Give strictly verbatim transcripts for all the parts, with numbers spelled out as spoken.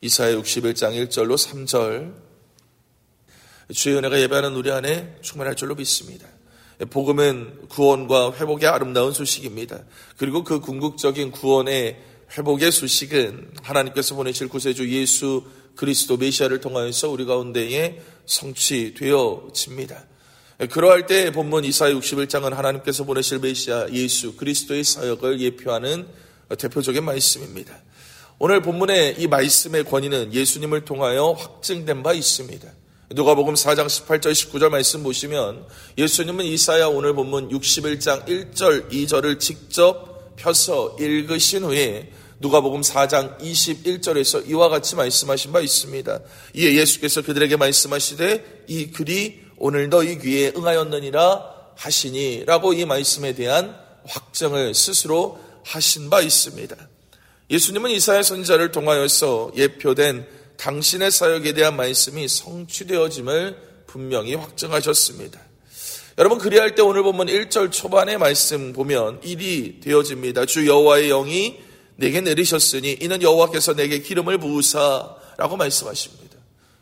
이사야 육십일 장 일 절로 삼 절, 주의 은혜가 예배하는 우리 안에 충만할 줄로 믿습니다. 복음은 구원과 회복의 아름다운 소식입니다. 그리고 그 궁극적인 구원의 회복의 소식은 하나님께서 보내실 구세주 예수 그리스도 메시아를 통하여서 우리 가운데에 성취되어집니다. 그러할 때 본문 이사야 육십일 장은 하나님께서 보내실 메시아 예수 그리스도의 사역을 예표하는 대표적인 말씀입니다. 오늘 본문의 이 말씀의 권위는 예수님을 통하여 확증된 바 있습니다. 누가복음 사 장 십팔 절 십구 절 말씀 보시면 예수님은 이사야 오늘 본문 육십일 장 일 절 이 절을 직접 펴서 읽으신 후에 누가복음 사 장 이십일 절에서 이와 같이 말씀하신 바 있습니다. 이에 예수께서 그들에게 말씀하시되 이 글이 오늘 너희 귀에 응하였느니라 하시니 라고 이 말씀에 대한 확정을 스스로 하신 바 있습니다. 예수님은 이사야 선지자를 통하여서 예표된 당신의 사역에 대한 말씀이 성취되어짐을 분명히 확증하셨습니다. 여러분, 그리할 때 오늘 보면 일 절 초반의 말씀 보면 일이 되어집니다. 주 여호와의 영이 내게 내리셨으니 이는 여호와께서 내게 기름을 부으사라고 말씀하십니다.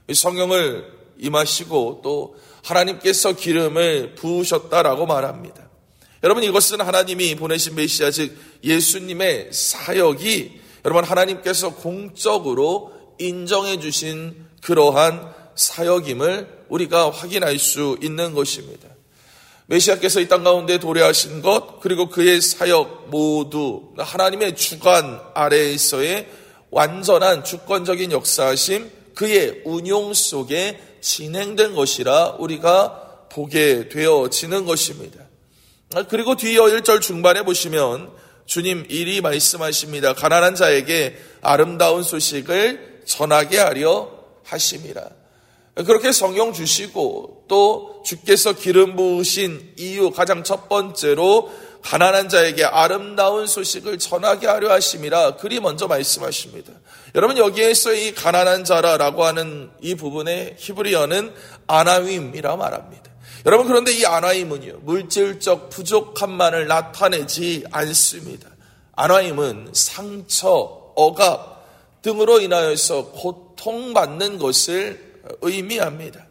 성령을 임하시고 또 하나님께서 기름을 부으셨다라고 말합니다. 여러분, 이것은 하나님이 보내신 메시아 즉 예수님의 사역이 여러분 하나님께서 공적으로 인정해 주신 그러한 사역임을 우리가 확인할 수 있는 것입니다. 메시아께서 이 땅 가운데 도래하신 것 그리고 그의 사역 모두 하나님의 주관 아래에서의 완전한 주권적인 역사하심 그의 운용 속에 진행된 것이라 우리가 보게 되어지는 것입니다. 그리고 뒤이어 일 절 중반에 보시면 주님 일이 말씀하십니다. 가난한 자에게 아름다운 소식을 전하게 하려 하심이라. 그렇게 성령 주시고 또 주께서 기름 부으신 이유 가장 첫 번째로 가난한 자에게 아름다운 소식을 전하게 하려 하심이라 그리 먼저 말씀하십니다. 여러분, 여기에서 이 가난한 자라라고 하는 이 부분의 히브리어는 아나임이라 말합니다. 여러분, 그런데 이 아나임은요 물질적 부족함만을 나타내지 않습니다. 아나임은 상처, 억압 등으로 인하여서 고통받는 것을 의미합니다.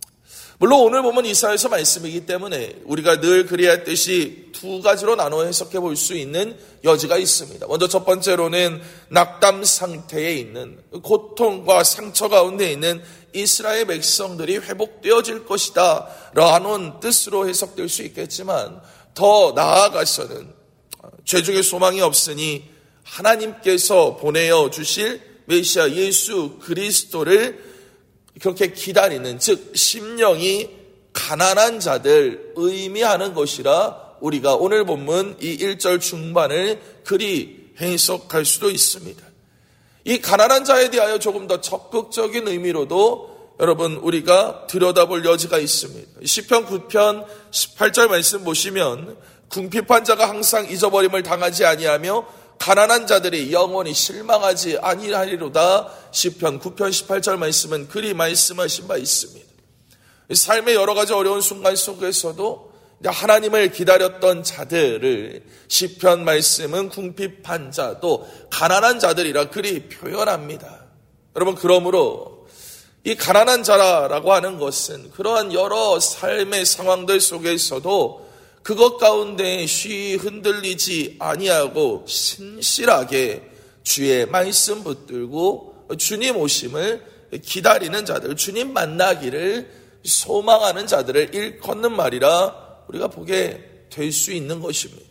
물론 오늘 보면 이사야서 말씀이기 때문에 우리가 늘 그리했듯이 두 가지로 나눠 해석해 볼 수 있는 여지가 있습니다. 먼저 첫 번째로는 낙담 상태에 있는 고통과 상처 가운데 있는 이스라엘 백성들이 회복되어질 것이다 라는 뜻으로 해석될 수 있겠지만 더 나아가서는 죄중에 소망이 없으니 하나님께서 보내어 주실 메시아 예수 그리스도를 그렇게 기다리는 즉 심령이 가난한 자들 의미하는 것이라 우리가 오늘 본문 이 일 절 중반을 그리 해석할 수도 있습니다. 이 가난한 자에 대하여 조금 더 적극적인 의미로도 여러분 우리가 들여다볼 여지가 있습니다. 시편 구 편 십팔 절 말씀 보시면 궁핍한 자가 항상 잊어버림을 당하지 아니하며 가난한 자들이 영원히 실망하지 아니하리로다. 시편 구 편 십팔 절 말씀은 그리 말씀하신 바 있습니다. 삶의 여러 가지 어려운 순간 속에서도 하나님을 기다렸던 자들을 시편 말씀은 궁핍한 자 또 가난한 자들이라 그리 표현합니다. 여러분, 그러므로 이 가난한 자라고 하는 것은 그러한 여러 삶의 상황들 속에서도 그것 가운데 쉬 흔들리지 아니하고 신실하게 주의 말씀 붙들고 주님 오심을 기다리는 자들, 주님 만나기를 소망하는 자들을 일컫는 말이라 우리가 보게 될 수 있는 것입니다.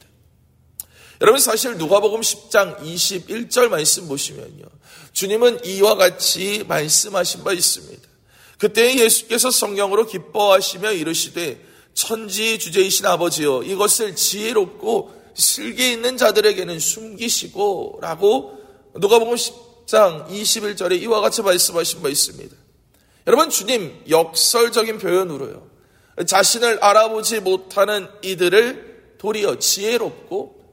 여러분, 사실 누가복음 십 장 이십일 절 말씀 보시면요 주님은 이와 같이 말씀하신 바 있습니다. 그때 예수께서 성령으로 기뻐하시며 이르시되 천지 주제이신 아버지여 이것을 지혜롭고 슬기 있는 자들에게는 숨기시고 라고 누가복음 십 장 이십일 절에 이와 같이 말씀하신 바 있습니다. 여러분, 주님 역설적인 표현으로요 자신을 알아보지 못하는 이들을 도리어 지혜롭고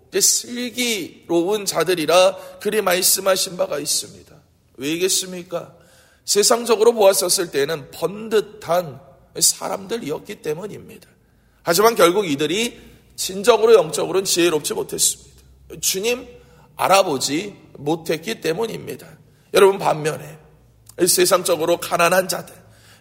슬기로운 자들이라 그리 말씀하신 바가 있습니다. 왜이겠습니까? 세상적으로 보았었을 때는 번듯한 사람들이었기 때문입니다. 하지만 결국 이들이 진정으로 영적으로는 지혜롭지 못했습니다. 주님 알아보지 못했기 때문입니다. 여러분, 반면에 세상적으로 가난한 자들,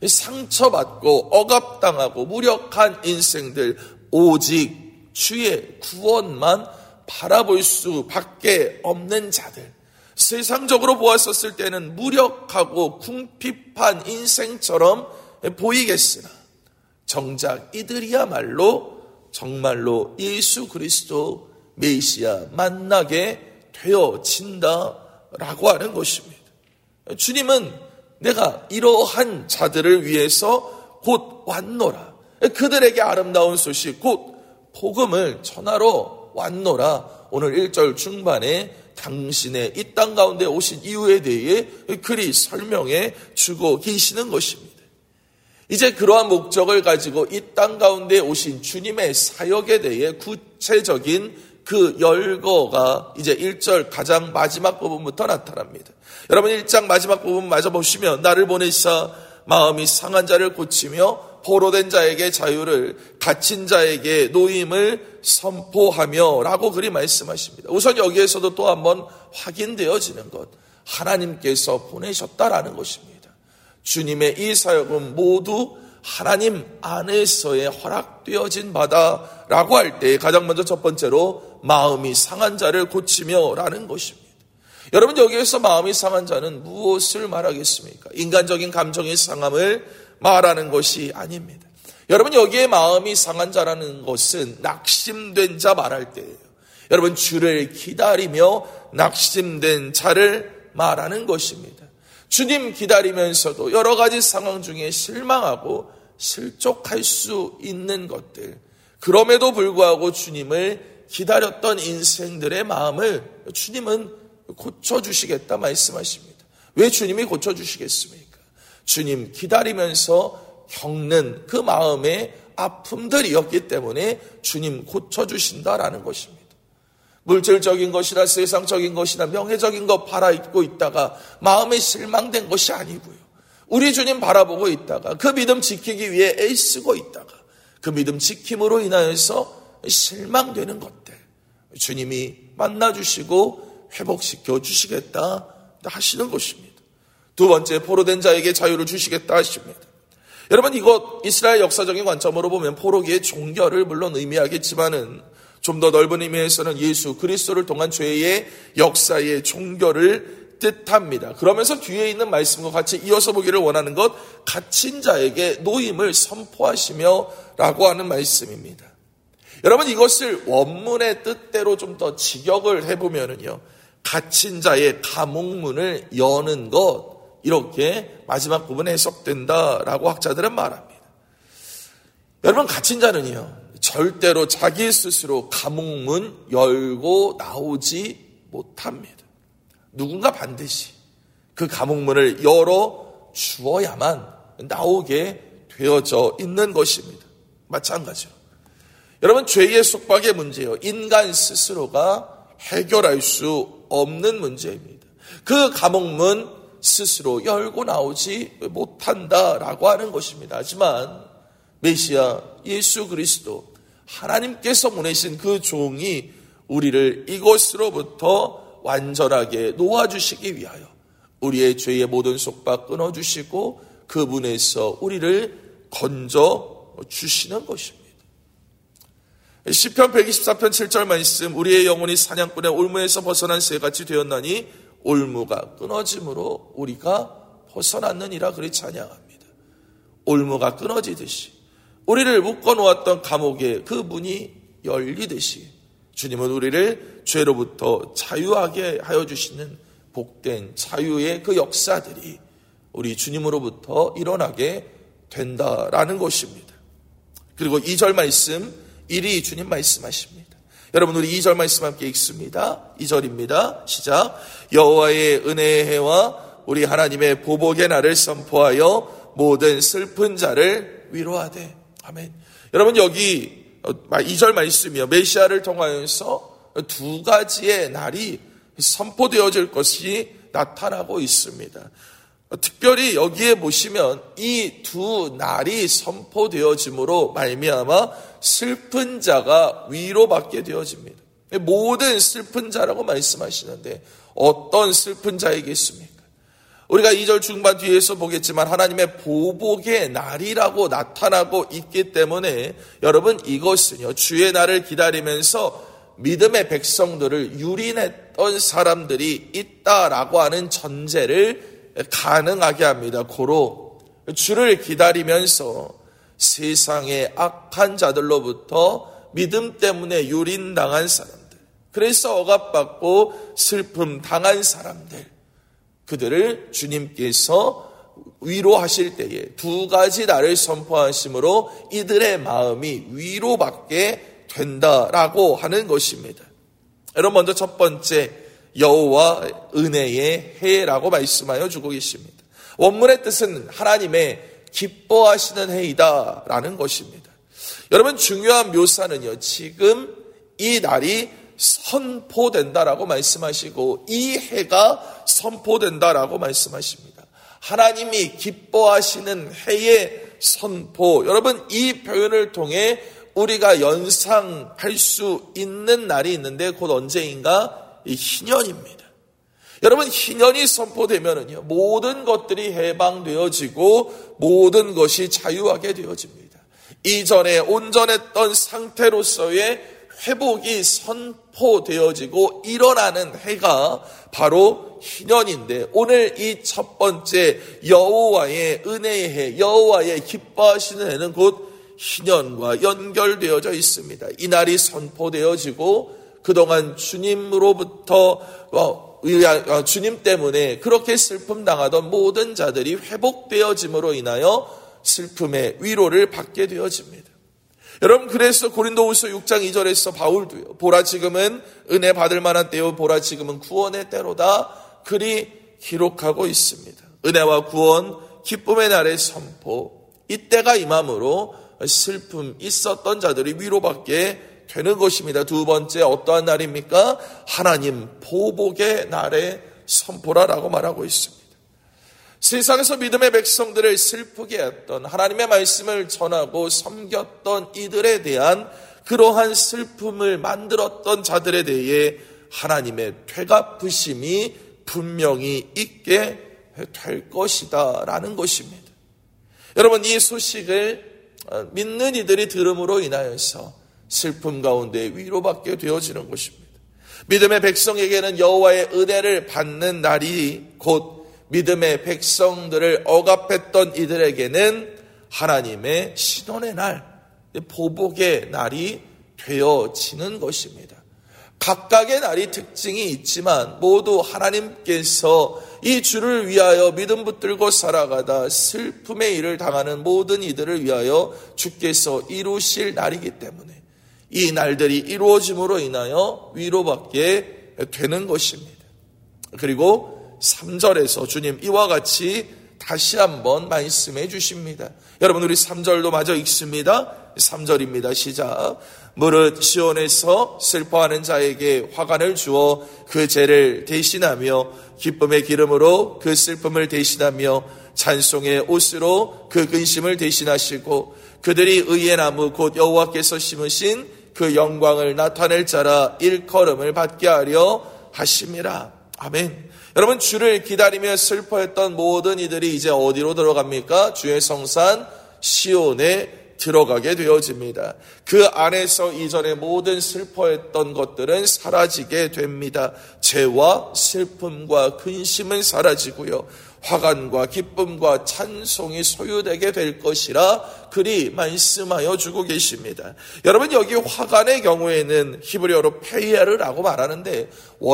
상처받고 억압당하고 무력한 인생들, 오직 주의 구원만 바라볼 수밖에 없는 자들, 세상적으로 보았었을 때는 무력하고 궁핍한 인생처럼 보이겠으나 정작 이들이야말로 정말로 예수 그리스도 메시아 만나게 되어진다라고 하는 것입니다. 주님은 내가 이러한 자들을 위해서 곧 왔노라, 그들에게 아름다운 소식 곧 복음을 전하러 왔노라. 오늘 일 절 중반에 당신의 이 땅 가운데 오신 이유에 대해 그리 설명해 주고 계시는 것입니다. 이제 그러한 목적을 가지고 이 땅 가운데 오신 주님의 사역에 대해 구체적인 그 열거가 이제 일 절 가장 마지막 부분부터 나타납니다. 여러분 일 장 마지막 부분 마저 보시면 나를 보내사 마음이 상한 자를 고치며 포로된 자에게 자유를, 갇힌 자에게 노임을 선포하며 라고 그리 말씀하십니다. 우선 여기에서도 또 한번 확인되어지는 것, 하나님께서 보내셨다라는 것입니다. 주님의 이 사역은 모두 하나님 안에서의 허락되어진 바다라고 할 때 가장 먼저 첫 번째로 마음이 상한 자를 고치며 라는 것입니다. 여러분 여기에서 마음이 상한 자는 무엇을 말하겠습니까? 인간적인 감정의 상함을 말하는 것이 아닙니다. 여러분 여기에 마음이 상한 자라는 것은 낙심된 자 말할 때예요. 여러분 주를 기다리며 낙심된 자를 말하는 것입니다. 주님 기다리면서도 여러 가지 상황 중에 실망하고 실족할 수 있는 것들, 그럼에도 불구하고 주님을 기다렸던 인생들의 마음을 주님은 고쳐주시겠다 말씀하십니다. 왜 주님이 고쳐주시겠습니까? 주님 기다리면서 겪는 그 마음의 아픔들이었기 때문에 주님 고쳐주신다라는 것입니다. 물질적인 것이나 세상적인 것이나 명예적인 것 바라입고 있다가 마음에 실망된 것이 아니고요. 우리 주님 바라보고 있다가 그 믿음 지키기 위해 애쓰고 있다가 그 믿음 지킴으로 인하여서 실망되는 것들 주님이 만나주시고 회복시켜 주시겠다 하시는 것입니다. 두 번째, 포로된 자에게 자유를 주시겠다 하십니다. 여러분 이것 이스라엘 역사적인 관점으로 보면 포로기의 종결을 물론 의미하겠지만은 좀 더 넓은 의미에서는 예수 그리스도를 통한 죄의 역사의 종결을 뜻합니다. 그러면서 뒤에 있는 말씀과 같이 이어서 보기를 원하는 것, 갇힌 자에게 노임을 선포하시며 라고 하는 말씀입니다. 여러분 이것을 원문의 뜻대로 좀 더 직역을 해보면은요, 갇힌 자의 감옥문을 여는 것, 이렇게 마지막 부분에 해석된다라고 학자들은 말합니다. 여러분 갇힌 자는요 절대로 자기 스스로 감옥문 열고 나오지 못합니다. 누군가 반드시 그 감옥문을 열어 주어야만 나오게 되어져 있는 것입니다. 마찬가지로 여러분 죄의 속박의 문제요, 인간 스스로가 해결할 수 없는 문제입니다. 그 감옥문 스스로 열고 나오지 못한다라고 하는 것입니다. 하지만 메시아 예수 그리스도 하나님께서 보내신 그 종이 우리를 이것으로부터 완전하게 놓아주시기 위하여 우리의 죄의 모든 속박 끊어주시고 그분에서 우리를 건져주시는 것입니다. 시편 백이십사 편 칠 절 말씀, 우리의 영혼이 사냥꾼의 올무에서 벗어난 새같이 되었나니 올무가 끊어짐으로 우리가 벗어났느니라 그리 찬양합니다. 올무가 끊어지듯이 우리를 묶어놓았던 감옥의 그 문이 열리듯이 주님은 우리를 죄로부터 자유하게 하여 주시는 복된 자유의 그 역사들이 우리 주님으로부터 일어나게 된다라는 것입니다. 그리고 이 절 말씀, 이리 주님 말씀하십니다. 여러분 우리 이 절 말씀 함께 읽습니다. 이 절입니다. 시작. 여호와의 은혜의 해와 우리 하나님의 보복의 날을 선포하여 모든 슬픈 자를 위로하되. 아멘. 여러분 여기 이 절 말씀이요, 메시아를 통하여서 두 가지의 날이 선포되어질 것이 나타나고 있습니다. 특별히 여기에 보시면 이 두 날이 선포되어짐으로 말미암아 슬픈 자가 위로받게 되어집니다. 모든 슬픈 자라고 말씀하시는데 어떤 슬픈 자이겠습니까? 우리가 이 절 중반 뒤에서 보겠지만 하나님의 보복의 날이라고 나타나고 있기 때문에 여러분 이것은요, 주의 날을 기다리면서 믿음의 백성들을 유린했던 사람들이 있다라고 하는 전제를 가능하게 합니다. 고로 주를 기다리면서 세상의 악한 자들로부터 믿음 때문에 유린당한 사람들, 그래서 억압받고 슬픔 당한 사람들, 그들을 주님께서 위로하실 때에 두 가지 날을 선포하심으로 이들의 마음이 위로받게 된다라고 하는 것입니다. 여러분, 먼저 첫 번째, 여호와 은혜의 해라고 말씀하여 주고 계십니다. 원문의 뜻은 하나님의 기뻐하시는 해이다 라는 것입니다. 여러분, 중요한 묘사는요, 지금 이 날이 선포된다라고 말씀하시고 이 해가 선포된다라고 말씀하십니다. 하나님이 기뻐하시는 해의 선포, 여러분 이 표현을 통해 우리가 연상할 수 있는 날이 있는데 곧 언제인가? 이 희년입니다. 여러분, 희년이 선포되면은요, 모든 것들이 해방되어지고 모든 것이 자유하게 되어집니다. 이전에 온전했던 상태로서의 회복이 선포되어지고 일어나는 해가 바로 희년인데, 오늘 이 첫 번째 여호와의 은혜의 해, 여호와의 기뻐하시는 해는 곧 희년과 연결되어져 있습니다. 이 날이 선포되어지고 그동안 주님으로부터 주님 때문에 그렇게 슬픔 당하던 모든 자들이 회복되어짐으로 인하여 슬픔의 위로를 받게 되어집니다. 여러분, 그래서 고린도후서 육 장 이 절에서 바울도요, 보라 지금은 은혜 받을 만한 때요, 보라 지금은 구원의 때로다, 그리 기록하고 있습니다. 은혜와 구원, 기쁨의 날의 선포, 이때가 임함으로 슬픔 있었던 자들이 위로받게 되는 것입니다. 두 번째, 어떠한 날입니까? 하나님 보복의 날의 선포라라고 말하고 있습니다. 세상에서 믿음의 백성들을 슬프게 했던, 하나님의 말씀을 전하고 섬겼던 이들에 대한 그러한 슬픔을 만들었던 자들에 대해 하나님의 되갚으심이 분명히 있게 될 것이다 라는 것입니다. 여러분, 이 소식을 믿는 이들이 들음으로 인하여서 슬픔 가운데 위로받게 되어지는 것입니다. 믿음의 백성에게는 여호와의 은혜를 받는 날이 곧 믿음의 백성들을 억압했던 이들에게는 하나님의 시돈의 날, 보복의 날이 되어지는 것입니다. 각각의 날이 특징이 있지만 모두 하나님께서 이 주를 위하여 믿음 붙들고 살아가다 슬픔의 일을 당하는 모든 이들을 위하여 주께서 이루실 날이기 때문에 이 날들이 이루어짐으로 인하여 위로받게 되는 것입니다. 그리고 삼 절에서 주님 이와 같이 다시 한번 말씀해 주십니다. 여러분, 우리 삼 절도 마저 읽습니다. 삼 절입니다. 시작. 무릇 시온에서 슬퍼하는 자에게 화관을 주어 그 죄를 대신하며 기쁨의 기름으로 그 슬픔을 대신하며 찬송의 옷으로 그 근심을 대신하시고 그들이 의의 나무 곧 여호와께서 심으신 그 영광을 나타낼 자라 일컬음을 받게 하려 하심이라. 아멘. 여러분, 주를 기다리며 슬퍼했던 모든 이들이 이제 어디로 들어갑니까? 주의 성산 시온에 들어가게 되어집니다. 그 안에서 이전에 모든 슬퍼했던 것들은 사라지게 됩니다. 죄와 슬픔과 근심은 사라지고요, 화관과 기쁨과 찬송이 소유되게 될 것이라 그리 말씀하여 주고 계십니다. 여러분, 여기 화관의 경우에는 히브리어로 페이에르라고 말하는데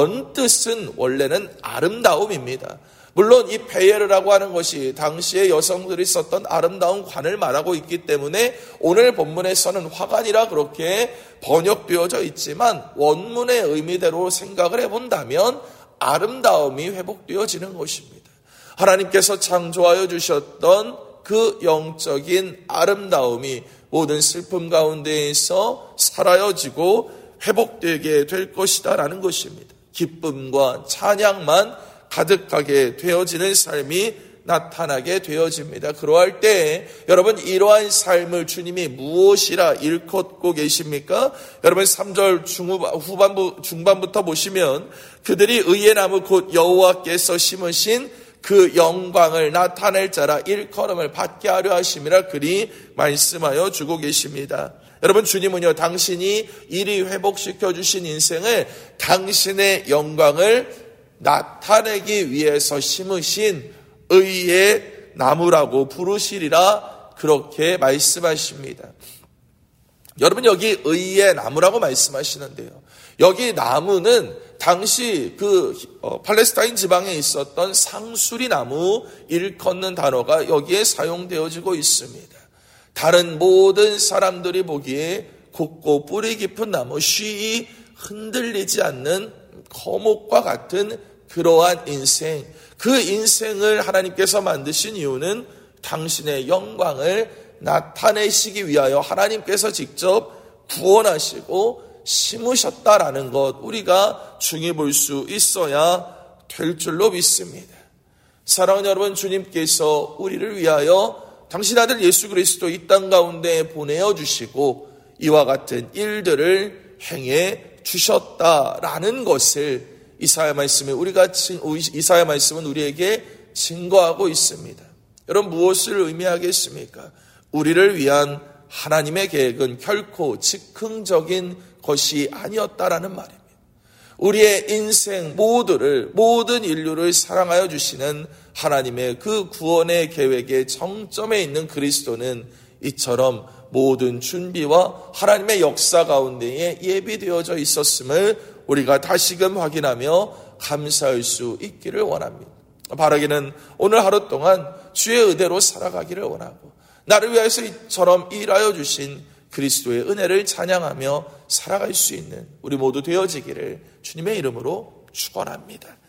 원뜻은 원래는 아름다움입니다. 물론 이 페이에르라고 하는 것이 당시에 여성들이 썼던 아름다운 관을 말하고 있기 때문에 오늘 본문에서는 화관이라 그렇게 번역되어져 있지만 원문의 의미대로 생각을 해본다면 아름다움이 회복되어지는 것입니다. 하나님께서 창조하여 주셨던 그 영적인 아름다움이 모든 슬픔 가운데에서 사라져지고 회복되게 될 것이다 라는 것입니다. 기쁨과 찬양만 가득하게 되어지는 삶이 나타나게 되어집니다. 그러할 때 여러분, 이러한 삶을 주님이 무엇이라 일컫고 계십니까? 여러분, 삼 절 중후반부, 중반부터 보시면 그들이 의의 나무 곧 여호와께서 심으신 그 영광을 나타낼 자라 일컬음을 받게 하려 하심이라 그리 말씀하여 주고 계십니다. 여러분, 주님은요, 당신이 이리 회복시켜 주신 인생을 당신의 영광을 나타내기 위해서 심으신 의의 나무라고 부르시리라 그렇게 말씀하십니다. 여러분, 여기 의의 나무라고 말씀하시는데요, 여기 나무는 당시 그 어, 팔레스타인 지방에 있었던 상수리 나무 일컫는 단어가 여기에 사용되어지고 있습니다. 다른 모든 사람들이 보기에 곱고 뿌리 깊은 나무, 쉬이 흔들리지 않는 거목과 같은 그러한 인생, 그 인생을 하나님께서 만드신 이유는 당신의 영광을 나타내시기 위하여 하나님께서 직접 구원하시고 심으셨다라는 것, 우리가 중히 볼 수 있어야 될 줄로 믿습니다. 사랑하는 여러분, 주님께서 우리를 위하여 당신 아들 예수 그리스도 이 땅 가운데 보내어 주시고 이와 같은 일들을 행해 주셨다라는 것을 이사야 말씀에 우리가 이사야 말씀은 우리에게 증거하고 있습니다. 여러분, 무엇을 의미하겠습니까? 우리를 위한 하나님의 계획은 결코 즉흥적인 것이 아니었다라는 말입니다. 우리의 인생 모두를, 모든 인류를 사랑하여 주시는 하나님의 그 구원의 계획의 정점에 있는 그리스도는 이처럼 모든 준비와 하나님의 역사 가운데에 예비되어져 있었음을 우리가 다시금 확인하며 감사할 수 있기를 원합니다. 바라기는 오늘 하루 동안 주의 의대로 살아가기를 원하고, 나를 위해서 이처럼 일하여 주신 그리스도의 은혜를 찬양하며 살아갈 수 있는 우리 모두 되어지기를 주님의 이름으로 축원합니다.